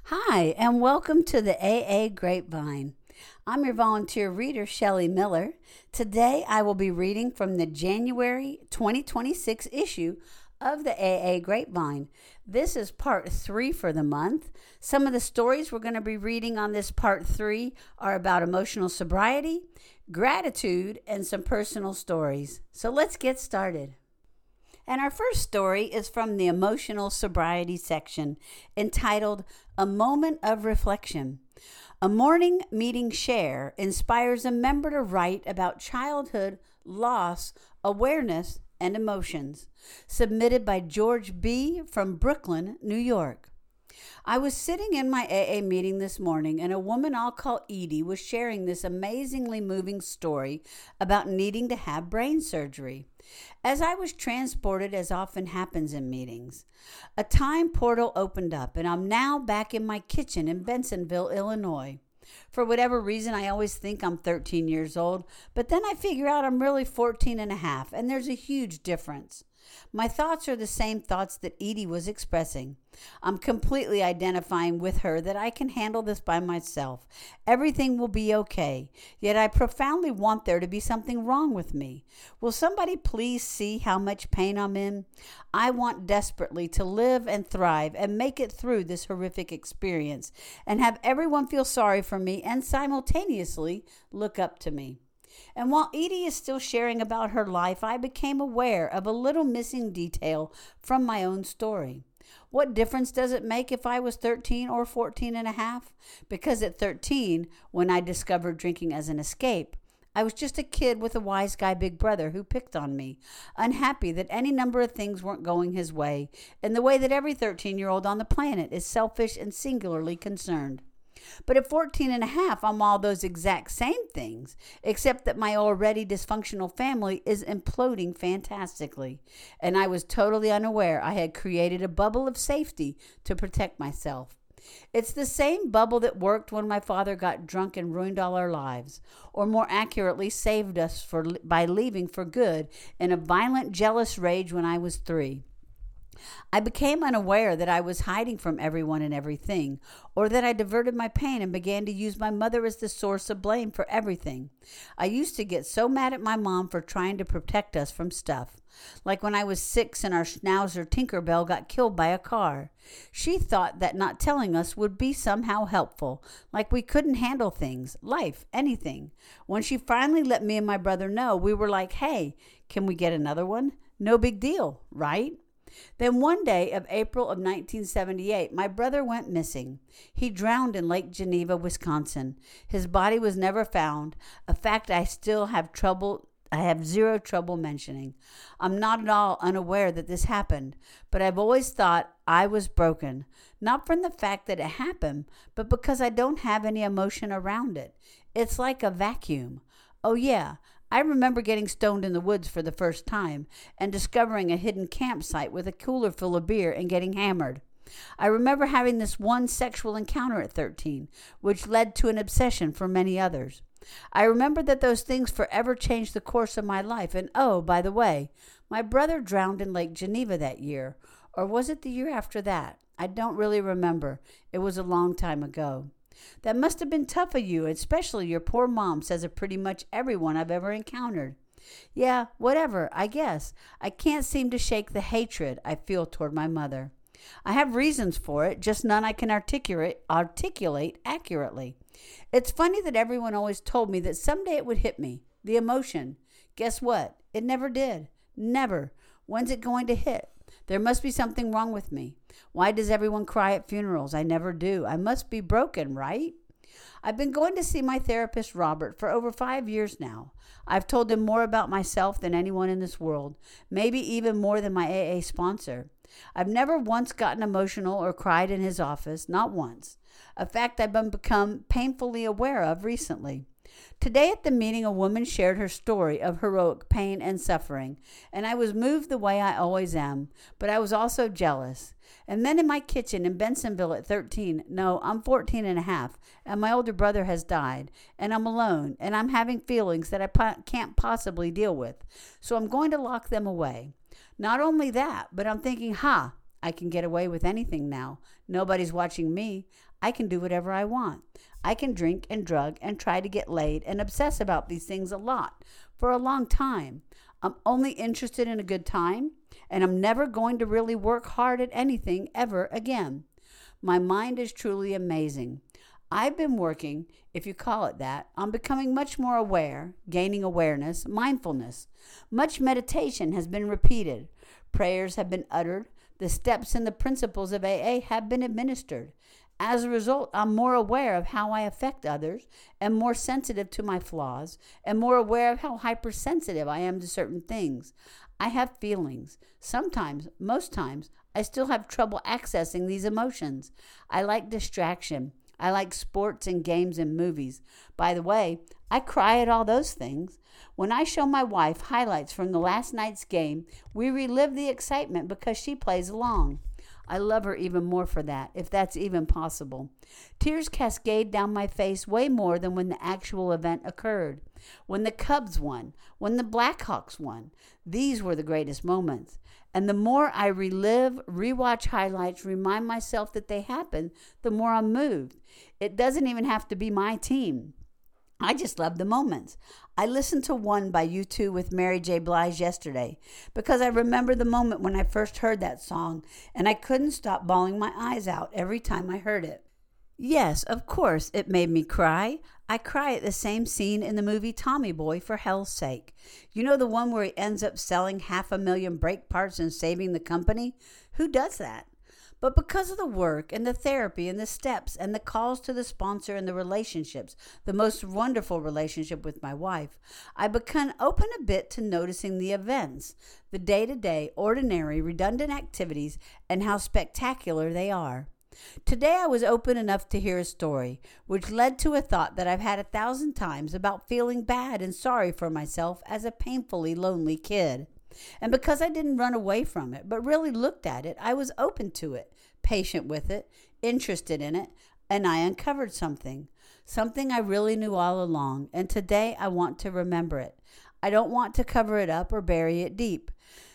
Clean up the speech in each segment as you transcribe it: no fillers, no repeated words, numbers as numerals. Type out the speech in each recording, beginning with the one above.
Hi, and welcome to the AA Grapevine. I'm your volunteer reader, Shelley Miller. Today I will be reading from the January 2026 issue of the AA Grapevine. This is part 3 for the month. Some of the stories we're going to be reading on this part 3 are about emotional sobriety, gratitude, and some personal stories. So let's get started. And our first story is from the emotional sobriety section, entitled A Moment of Reflection. A morning meeting share inspires a member to write about childhood, loss, awareness, and emotions. Submitted by George B. from Brooklyn, New York. I was sitting in my AA meeting this morning, and a woman I'll call Edie was sharing this amazingly moving story about needing to have brain surgery. As I was transported, as often happens in meetings, a time portal opened up, and I'm now back in my kitchen in Bensonville, Illinois. For whatever reason, I always think I'm 13 years old, but then I figure out I'm really 14 and a half, and there's a huge difference. My thoughts are the same thoughts that Edie was expressing. I'm completely identifying with her that I can handle this by myself. Everything will be okay. Yet I profoundly want there to be something wrong with me. Will somebody please see how much pain I'm in? I want desperately to live and thrive and make it through this horrific experience and have everyone feel sorry for me and simultaneously look up to me. And while Edie is still sharing about her life, I became aware of a little missing detail from my own story. What difference does it make if I was 13 or 14 and a half? Because at 13, when I discovered drinking as an escape, I was just a kid with a wise guy big brother who picked on me, unhappy that any number of things weren't going his way, in the way that every 13-year-old on the planet is selfish and singularly concerned. But at 14 and a half, I'm all those exact same things, except that my already dysfunctional family is imploding fantastically, and I was totally unaware I had created a bubble of safety to protect myself. It's the same bubble that worked when my father got drunk and ruined all our lives, or more accurately, saved us by leaving for good in a violent, jealous rage when I was 3. I became unaware that I was hiding from everyone and everything, or that I diverted my pain and began to use my mother as the source of blame for everything. I used to get so mad at my mom for trying to protect us from stuff. Like when I was 6 and our schnauzer Tinkerbell got killed by a car. She thought that not telling us would be somehow helpful, like we couldn't handle things, life, anything. When she finally let me and my brother know, we were like, hey, can we get another one? No big deal, right? Then one day of April of 1978, my brother went missing. He drowned in Lake Geneva, Wisconsin. His body was never found, a fact I have zero trouble mentioning. I'm not at all unaware that this happened, but I've always thought I was broken, not from the fact that it happened, but because I don't have any emotion around it. It's like a vacuum. Oh yeah, I remember getting stoned in the woods for the first time and discovering a hidden campsite with a cooler full of beer and getting hammered. I remember having this one sexual encounter at 13, which led to an obsession for many others. I remember that those things forever changed the course of my life. And oh, by the way, my brother drowned in Lake Geneva that year. Or was it the year after that? I don't really remember. It was a long time ago. That must have been tough of you, especially your poor mom, says of pretty much everyone I've ever encountered. Yeah, whatever, I guess. I can't seem to shake the hatred I feel toward my mother. I have reasons for it, just none I can articulate accurately. It's funny that everyone always told me that someday it would hit me, the emotion. Guess what? It never did. Never. When's it going to hit? There must be something wrong with me. Why does everyone cry at funerals? I never do. I must be broken, right? I've been going to see my therapist, Robert, for over 5 years now. I've told him more about myself than anyone in this world, maybe even more than my AA sponsor. I've never once gotten emotional or cried in his office, not once, a fact I've become painfully aware of recently. Today at the meeting, a woman shared her story of heroic pain and suffering, and I was moved the way I always am, but I was also jealous. And then in my kitchen in Bensonville at 13, no, I'm 14 and a half, and my older brother has died, and I'm alone, and I'm having feelings that I can't possibly deal with, so I'm going to lock them away. Not only that, but I'm thinking, I can get away with anything now. Nobody's watching me. I can do whatever I want. I can drink and drug and try to get laid and obsess about these things a lot for a long time. I'm only interested in a good time, and I'm never going to really work hard at anything ever again. My mind is truly amazing. I've been working, if you call it that, on becoming much more aware, gaining awareness, mindfulness. Much meditation has been repeated. Prayers have been uttered. The steps and the principles of AA have been administered. As a result, I'm more aware of how I affect others and more sensitive to my flaws and more aware of how hypersensitive I am to certain things. I have feelings. Sometimes, most times, I still have trouble accessing these emotions. I like distraction. I like sports and games and movies. By the way, I cry at all those things. When I show my wife highlights from the last night's game, we relive the excitement because she plays along. I love her even more for that, if that's even possible. Tears cascade down my face way more than when the actual event occurred. When the Cubs won, when the Blackhawks won, these were the greatest moments. And the more I relive, rewatch highlights, remind myself that they happened, the more I'm moved. It doesn't even have to be my team. I just love the moments. I listened to One by U2 with Mary J. Blige yesterday because I remember the moment when I first heard that song, and I couldn't stop bawling my eyes out every time I heard it. Yes, of course, it made me cry. I cry at the same scene in the movie Tommy Boy, for hell's sake. You know, the one where he ends up selling 500,000 brake parts and saving the company? Who does that? But because of the work and the therapy and the steps and the calls to the sponsor and the relationships, the most wonderful relationship with my wife, I become open a bit to noticing the events, the day-to-day, ordinary, redundant activities, and how spectacular they are. Today I was open enough to hear a story, which led to a thought that I've had 1,000 times about feeling bad and sorry for myself as a painfully lonely kid. And because I didn't run away from it, but really looked at it, I was open to it, patient with it, interested in it, and I uncovered something I really knew all along, and today I want to remember it. I don't want to cover it up or bury it deep.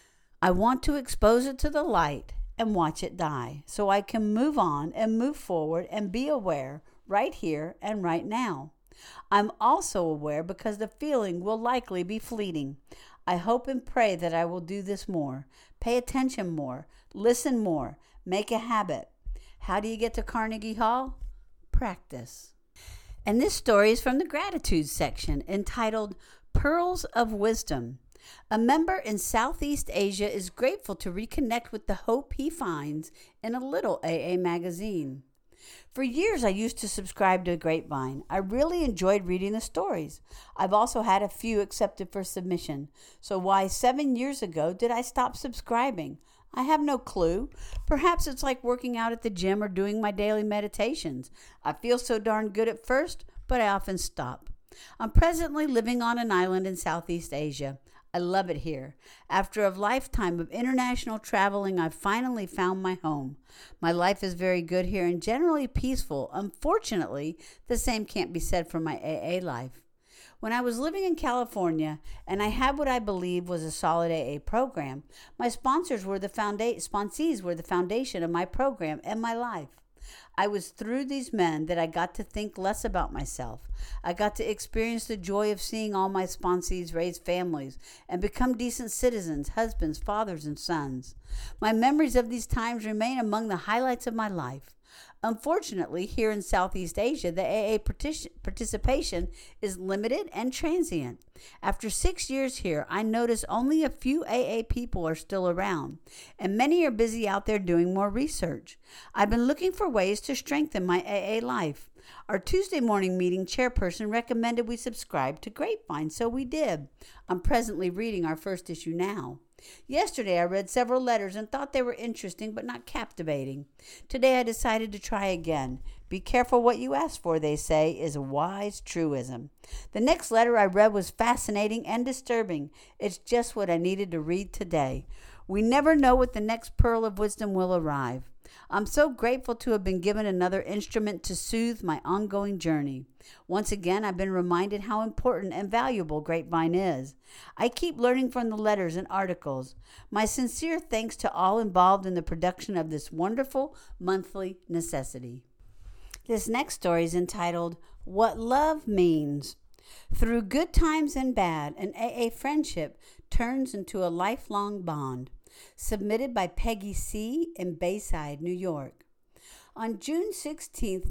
I want to expose it to the light and watch it die, so I can move on and move forward and be aware right here and right now. I'm also aware because the feeling will likely be fleeting. I hope and pray that I will do this more, pay attention more, listen more, make a habit. How do you get to Carnegie Hall? Practice. And this story is from the gratitude section entitled Pearls of Wisdom. A member in Southeast Asia is grateful to reconnect with the hope he finds in a little AA magazine. For years, I used to subscribe to Grapevine. I really enjoyed reading the stories. I've also had a few accepted for submission. So why 7 years ago did I stop subscribing? I have no clue. Perhaps it's like working out at the gym or doing my daily meditations. I feel so darn good at first, but I often stop. I'm presently living on an island in Southeast Asia. I love it here. After a lifetime of international traveling, I've finally found my home. My life is very good here and generally peaceful. Unfortunately, the same can't be said for my AA life. When I was living in California and I had what I believe was a solid AA program, my sponsees were the foundation of my program and my life. I was through these men that I got to think less about myself. I got to experience the joy of seeing all my sponsees raise families and become decent citizens, husbands, fathers, and sons. My memories of these times remain among the highlights of my life. Unfortunately, here in Southeast Asia, the AA participation is limited and transient. After 6 years here, I notice only a few AA people are still around, and many are busy out there doing more research. I've been looking for ways to strengthen my AA life. Our Tuesday morning meeting chairperson recommended we subscribe to Grapevine, so we did. I'm presently reading our first issue now. Yesterday, I read several letters and thought they were interesting but not captivating. Today, I decided to try again. Be careful what you ask for, they say, is a wise truism. The next letter I read was fascinating and disturbing. It's just what I needed to read today. We never know what the next pearl of wisdom will arrive. I'm so grateful to have been given another instrument to soothe my ongoing journey. Once again, I've been reminded how important and valuable Grapevine is. I keep learning from the letters and articles. My sincere thanks to all involved in the production of this wonderful monthly necessity. This next story is entitled, What Love Means. Through good times and bad, an AA friendship turns into a lifelong bond. Submitted by Peggy C. in Bayside, New York. On June 16,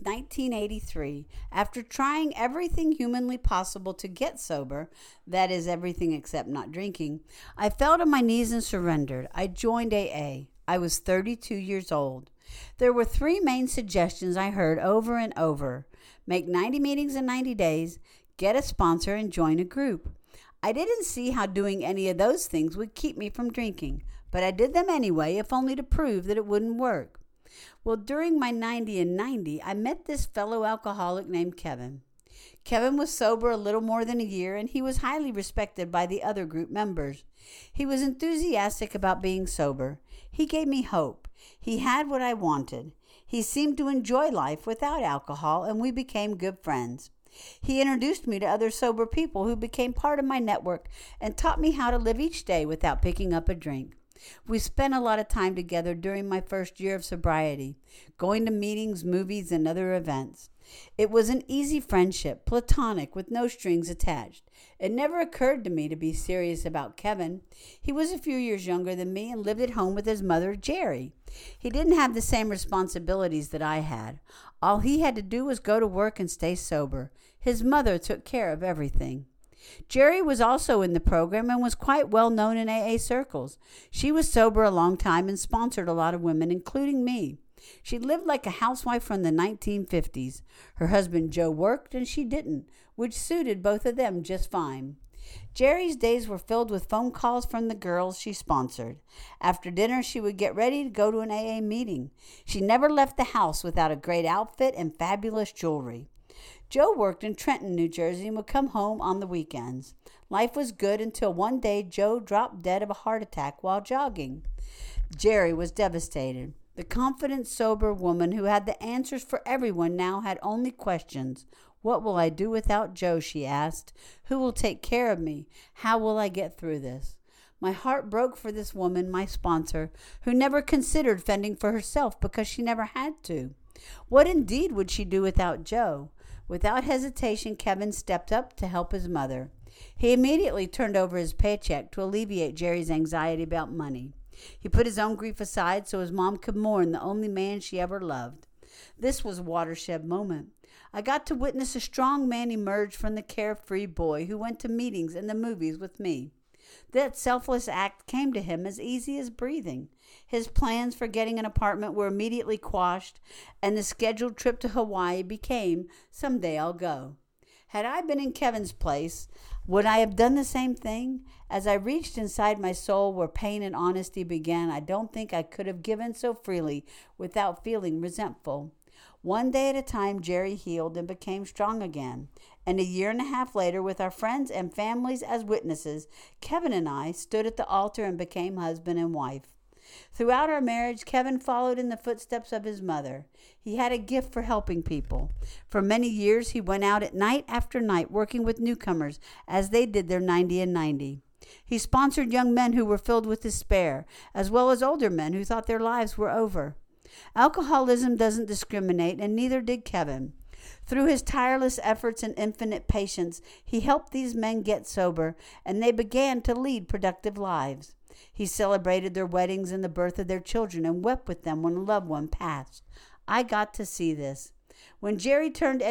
1983, after trying everything humanly possible to get sober, that is, everything except not drinking, I fell to my knees and surrendered. I joined AA. I was 32 years old. There were 3 main suggestions I heard over and over. Make 90 meetings in 90 days, get a sponsor, and join a group. I didn't see how doing any of those things would keep me from drinking, but I did them anyway, if only to prove that it wouldn't work. Well, during my 90 and 90, I met this fellow alcoholic named Kevin. Kevin was sober a little more than a year, and he was highly respected by the other group members. He was enthusiastic about being sober. He gave me hope. He had what I wanted. He seemed to enjoy life without alcohol, and we became good friends. He introduced me to other sober people who became part of my network and taught me how to live each day without picking up a drink. We spent a lot of time together during my first year of sobriety, going to meetings, movies, and other events. It was an easy friendship, platonic, with no strings attached. It never occurred to me to be serious about Kevin. He was a few years younger than me and lived at home with his mother, Jerry. He didn't have the same responsibilities that I had. All he had to do was go to work and stay sober. His mother took care of everything. Jerry was also in the program and was quite well known in AA circles. She was sober a long time and sponsored a lot of women, including me. She lived like a housewife from the 1950s. Her husband Joe worked and she didn't, which suited both of them just fine. Jerry's days were filled with phone calls from the girls she sponsored. After dinner, she would get ready to go to an AA meeting. She never left the house without a great outfit and fabulous jewelry. Joe worked in Trenton, New Jersey, and would come home on the weekends. Life was good until one day Joe dropped dead of a heart attack while jogging. Jerry was devastated. The confident, sober woman who had the answers for everyone now had only questions. What will I do without Joe, she asked. Who will take care of me? How will I get through this? My heart broke for this woman, my sponsor, who never considered fending for herself because she never had to. What indeed would she do without Joe? Without hesitation, Kevin stepped up to help his mother. He immediately turned over his paycheck to alleviate Jerry's anxiety about money. He put his own grief aside so his mom could mourn the only man she ever loved. This was a watershed moment. I got to witness a strong man emerge from the carefree boy who went to meetings and the movies with me. That selfless act came to him as easy as breathing. His plans for getting an apartment were immediately quashed, and the scheduled trip to Hawaii became, someday I'll go. Had I been in Kevin's place, would I have done the same thing? As I reached inside my soul where pain and honesty began, I don't think I could have given so freely without feeling resentful. One day at a time, Jerry healed and became strong again. And a year and a half later, with our friends and families as witnesses, Kevin and I stood at the altar and became husband and wife. Throughout our marriage, Kevin followed in the footsteps of his mother. He had a gift for helping people. For many years, he went out at night after night working with newcomers as they did their 90 and 90. He sponsored young men who were filled with despair, as well as older men who thought their lives were over. Alcoholism doesn't discriminate, and neither did Kevin. Through his tireless efforts and infinite patience, he helped these men get sober, and they began to lead productive lives. He celebrated their weddings and the birth of their children and wept with them when a loved one passed. I got to see this. When Jerry turned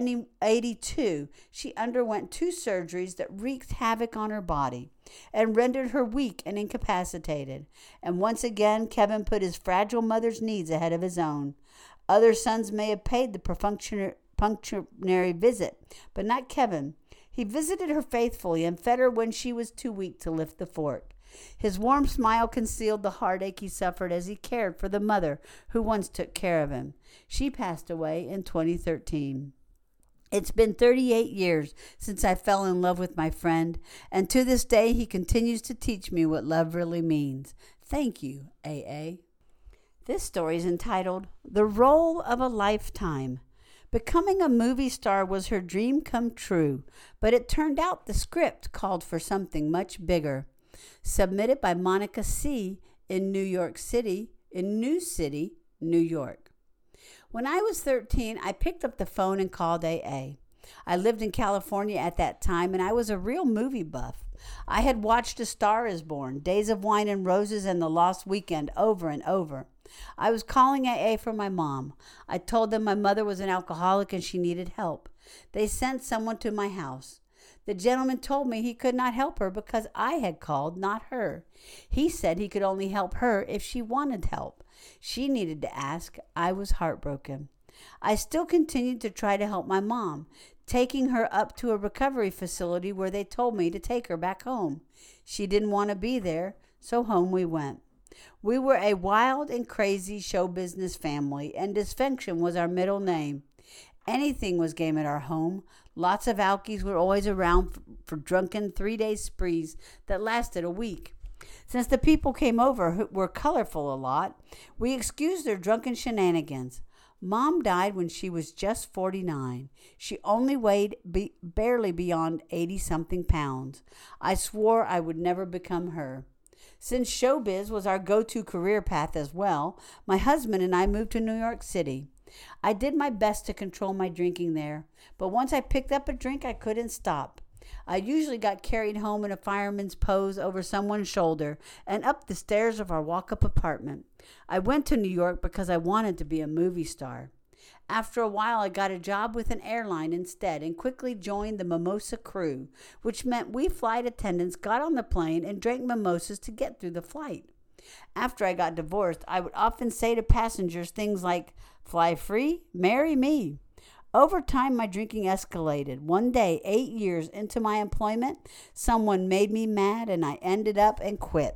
82, she underwent 2 surgeries that wreaked havoc on her body and rendered her weak and incapacitated. And once again, Kevin put his fragile mother's needs ahead of his own. Other sons may have paid the perfunctory visit, but not Kevin. He visited her faithfully and fed her when she was too weak to lift the fork. His warm smile concealed the heartache he suffered as he cared for the mother who once took care of him. She passed away in 2013. It's been 38 years since I fell in love with my friend, and to this day he continues to teach me what love really means. Thank you, AA. This story is entitled The Role of a Lifetime. Becoming a movie star was her dream come true, but it turned out the script called for something much bigger. Submitted by Monica C. in New City, New York. When I was 13, I picked up the phone and called AA. I lived in California at that time, and I was a real movie buff. I had watched A Star is Born, Days of Wine and Roses, and The Lost Weekend over and over. I was calling AA for my mom. I told them my mother was an alcoholic and she needed help. They sent someone to my house. The gentleman told me he could not help her because I had called, not her. He said he could only help her if she wanted help. She needed to ask. I was heartbroken. I still continued to try to help my mom, taking her up to a recovery facility where they told me to take her back home. She didn't want to be there, so home we went. We were a wild and crazy show business family, and dysfunction was our middle name. Anything was game at our home. Lots of alkies were always around for drunken 3-day sprees that lasted a week. Since the people came over who were colorful a lot, we excused their drunken shenanigans. Mom died when she was just 49. She only weighed barely beyond 80-something pounds. I swore I would never become her. Since showbiz was our go-to career path as well, my husband and I moved to New York City. I did my best to control my drinking there, but once I picked up a drink, I couldn't stop. I usually got carried home in a fireman's pose over someone's shoulder and up the stairs of our walk-up apartment. I went to New York because I wanted to be a movie star. After a while, I got a job with an airline instead and quickly joined the mimosa crew, which meant we flight attendants got on the plane and drank mimosas to get through the flight. After I got divorced, I would often say to passengers things like, "Fly free, marry me." Over time, my drinking escalated. One day, 8 years into my employment, someone made me mad and I ended up and quit.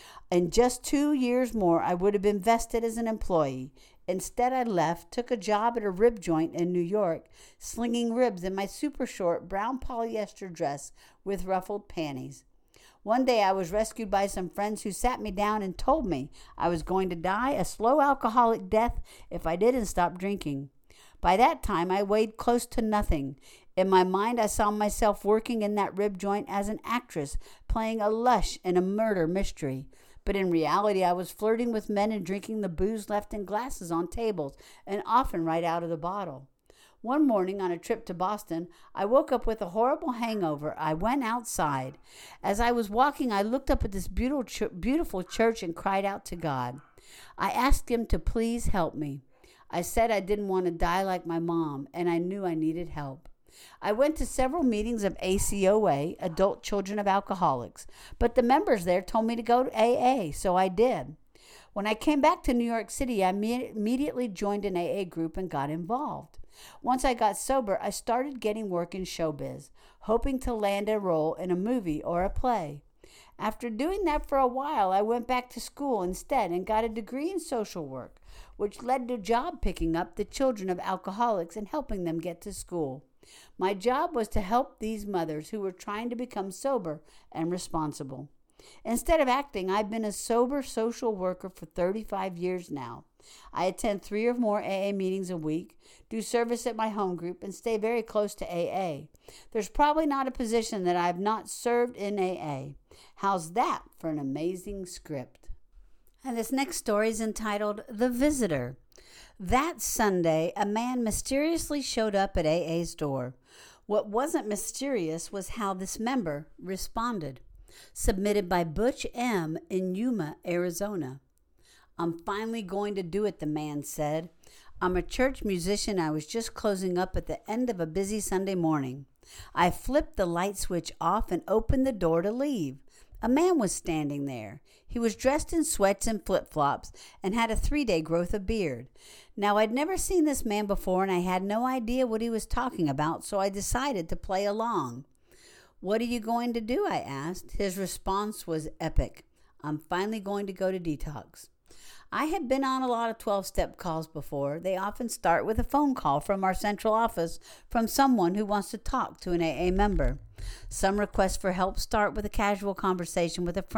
In just 2 years more, I would have been vested as an employee. Instead, I left, took a job at a rib joint in New York, slinging ribs in my super short brown polyester dress with ruffled panties. One day, I was rescued by some friends who sat me down and told me I was going to die a slow alcoholic death if I didn't stop drinking. By that time, I weighed close to nothing. In my mind, I saw myself working in that rib joint as an actress, playing a lush in a murder mystery. But in reality, I was flirting with men and drinking the booze left in glasses on tables, and often right out of the bottle. One morning on a trip to Boston, I woke up with a horrible hangover. I went outside. As I was walking, I looked up at this beautiful church and cried out to God. I asked him to please help me. I said I didn't want to die like my mom, and I knew I needed help. I went to several meetings of ACOA, Adult Children of Alcoholics, but the members there told me to go to AA, so I did. When I came back to New York City, I immediately joined an AA group and got involved. Once I got sober, I started getting work in showbiz, hoping to land a role in a movie or a play. After doing that for a while, I went back to school instead and got a degree in social work, which led to job picking up the children of alcoholics and helping them get to school. My job was to help these mothers who were trying to become sober and responsible. Instead of acting, I've been a sober social worker for 35 years now. I attend 3 or more AA meetings a week, do service at my home group, and stay very close to AA. There's probably not a position that I have not served in AA. How's that for an amazing script? And this next story is entitled The Visitor. That Sunday, a man mysteriously showed up at AA's door. What wasn't mysterious was how this member responded. Submitted by Butch M. in Yuma, Arizona. "I'm finally going to do it," the man said. "I'm a church musician. I was just closing up at the end of a busy Sunday morning. I flipped the light switch off and opened the door to leave. A man was standing there. He was dressed in sweats and flip-flops and had a 3-day growth of beard. Now, I'd never seen this man before, and I had no idea what he was talking about, so I decided to play along. 'What are you going to do?' I asked. His response was epic. 'I'm finally going to go to detox.' I had been on a lot of 12-step calls before. They often start with a phone call from our central office from someone who wants to talk to an AA member. Some requests for help start with a casual conversation with a friend.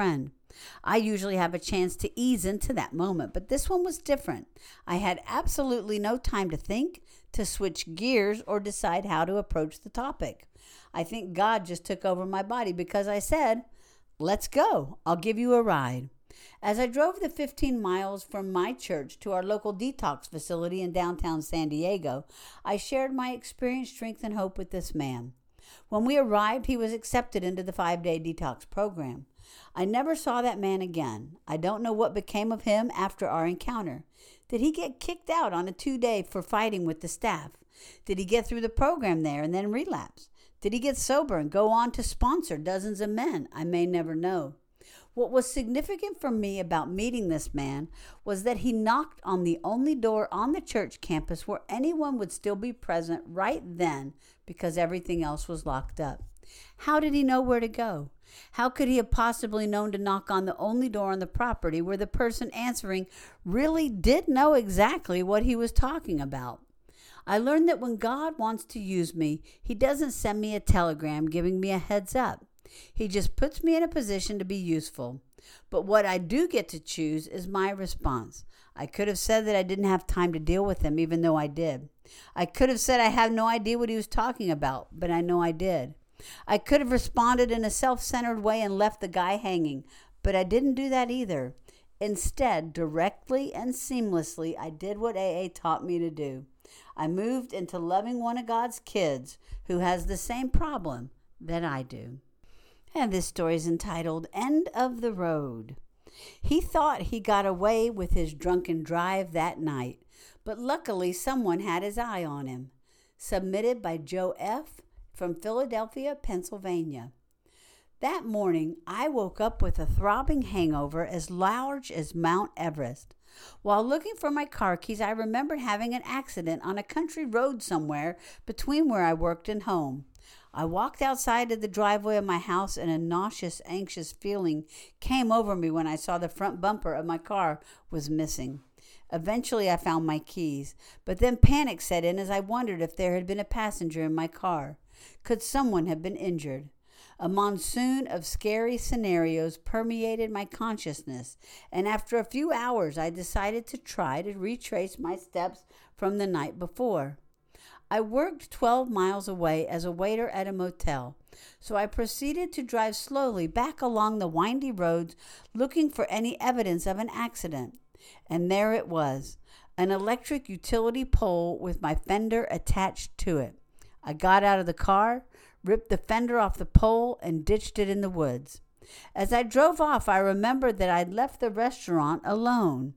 I usually have a chance to ease into that moment, but this one was different. I had absolutely no time to think, to switch gears, or decide how to approach the topic. I think God just took over my body because I said, "Let's go. I'll give you a ride." As I drove the 15 miles from my church to our local detox facility in downtown San Diego, I shared my experience, strength, and hope with this man. When we arrived, he was accepted into the 5-day detox program. I never saw that man again. I don't know what became of him after our encounter. Did he get kicked out on a 2-day for fighting with the staff? Did he get through the program there and then relapse? Did he get sober and go on to sponsor dozens of men? I may never know. What was significant for me about meeting this man was that he knocked on the only door on the church campus where anyone would still be present right then because everything else was locked up. How did he know where to go? How could he have possibly known to knock on the only door on the property where the person answering really did know exactly what he was talking about? I learned that when God wants to use me, he doesn't send me a telegram giving me a heads up. He just puts me in a position to be useful. But what I do get to choose is my response. I could have said that I didn't have time to deal with him, even though I did. I could have said I have no idea what he was talking about, but I know I did. I could have responded in a self-centered way and left the guy hanging, but I didn't do that either. Instead, directly and seamlessly, I did what AA taught me to do. I moved into loving one of God's kids who has the same problem that I do. And this story is entitled End of the Road. He thought he got away with his drunken drive that night, but luckily someone had his eye on him. Submitted by Joe F. from Philadelphia, Pennsylvania. That morning, I woke up with a throbbing hangover as large as Mount Everest. While looking for my car keys, I remembered having an accident on a country road somewhere between where I worked and home. I walked outside of the driveway of my house and a nauseous, anxious feeling came over me when I saw the front bumper of my car was missing. Eventually, I found my keys, but then panic set in as I wondered if there had been a passenger in my car. Could someone have been injured? A monsoon of scary scenarios permeated my consciousness, and after a few hours, I decided to try to retrace my steps from the night before. I worked 12 miles away as a waiter at a motel, so I proceeded to drive slowly back along the windy roads looking for any evidence of an accident. And there it was, an electric utility pole with my fender attached to it. I got out of the car, ripped the fender off the pole, and ditched it in the woods. As I drove off, I remembered that I'd left the restaurant alone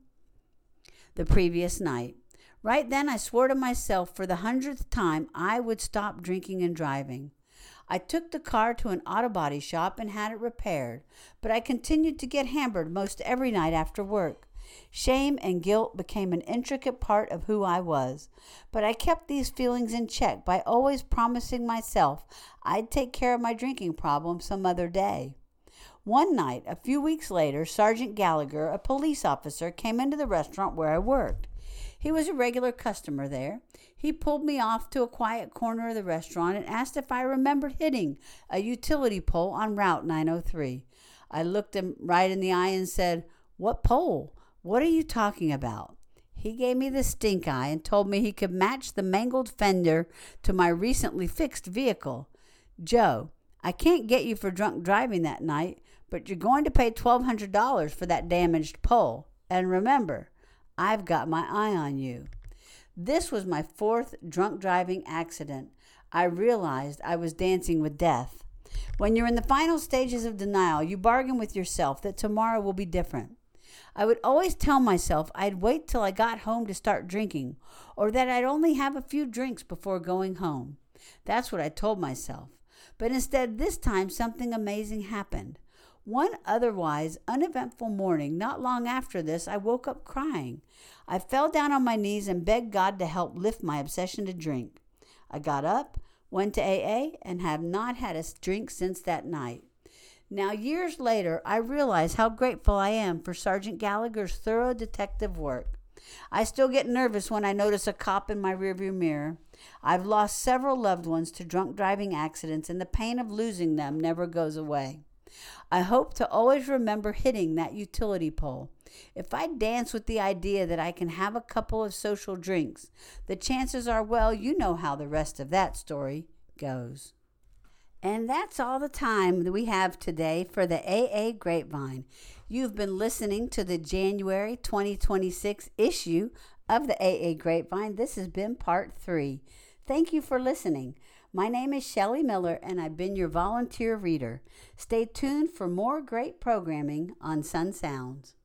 the previous night. Right then, I swore to myself for the 100th time I would stop drinking and driving. I took the car to an auto body shop and had it repaired, but I continued to get hammered most every night after work. Shame and guilt became an intricate part of who I was, but I kept these feelings in check by always promising myself I'd take care of my drinking problem some other day. One night, a few weeks later, Sergeant Gallagher, a police officer, came into the restaurant where I worked. He was a regular customer there. He pulled me off to a quiet corner of the restaurant and asked if I remembered hitting a utility pole on Route 903. I looked him right in the eye and said, "What pole? What are you talking about?" He gave me the stink eye and told me he could match the mangled fender to my recently fixed vehicle. "Joe, I can't get you for drunk driving that night, but you're going to pay $1,200 for that damaged pole. And remember, I've got my eye on you." This was my 4th drunk driving accident. I realized I was dancing with death. When you're in the final stages of denial, you bargain with yourself that tomorrow will be different. I would always tell myself I'd wait till I got home to start drinking, or that I'd only have a few drinks before going home. That's what I told myself. But instead, this time, something amazing happened. One otherwise uneventful morning, not long after this, I woke up crying. I fell down on my knees and begged God to help lift my obsession to drink. I got up, went to AA, and have not had a drink since that night. Now, years later, I realize how grateful I am for Sergeant Gallagher's thorough detective work. I still get nervous when I notice a cop in my rearview mirror. I've lost several loved ones to drunk driving accidents, and the pain of losing them never goes away. I hope to always remember hitting that utility pole. If I dance with the idea that I can have a couple of social drinks, the chances are, well, you know how the rest of that story goes. And that's all the time that we have today for the AA Grapevine. You've been listening to the January 2026 issue of the AA Grapevine. This has been part 3. Thank you for listening. My name is Shelley Miller, and I've been your volunteer reader. Stay tuned for more great programming on Sun Sounds.